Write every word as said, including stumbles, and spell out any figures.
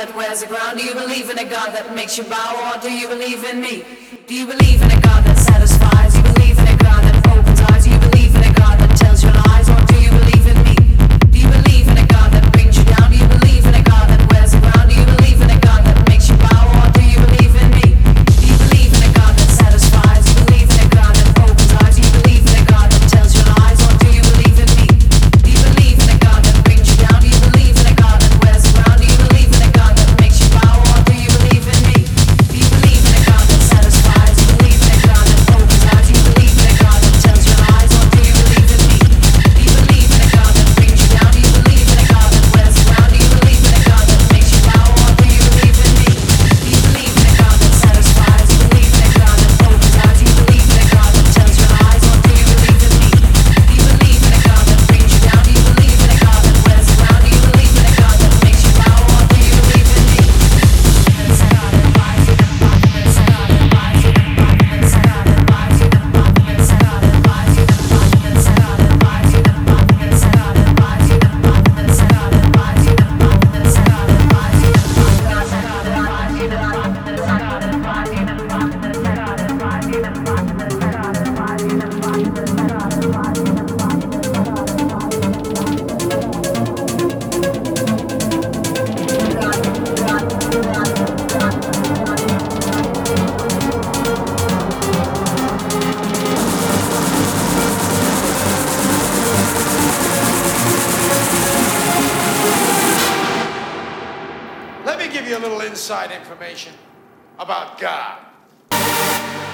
that wears the crown? Do you believe in a God that makes you bow? Or do you believe in me? Do you believe in a God that satisfies? Do you believe in a God that opens eyes? Do you believe in a God that tells your lies? Or do you believe in me? Do you believe in a God that brings you down? Do you believe in a God that wears the crown? Do you believe in a God that makes you bow? Or do you believe in me? Do you believe in a God that satisfies? Do you believe in a God that opens eyes? Do you believe in a God that tells your lies? Or do you believe in me? Do you believe in a God that brings you down? Do you believe in a God that wears the crown? Do you believe in a God that makes you bow? Or do you believe in me? Do you believe in a God that satisfies? Do you believe in a God that opens eyes? Do you believe in a God that tells your lies? Or do you believe in me? Do you believe in a God that brings you down? Do you believe in a God that wears the crown? Do you believe in a God that makes you bow? Or do you believe in me? Do you believe in a God that satisfies? Do you believe in a God that opens eyes? Do you believe in a God that tells your lies? Or do you believe in me? Do you believe in a God that brings you down? Do you believe in a God that wears the crown? Do you believe in a God that makes you bow? Or do you believe in me? Let me give you a little inside information about God.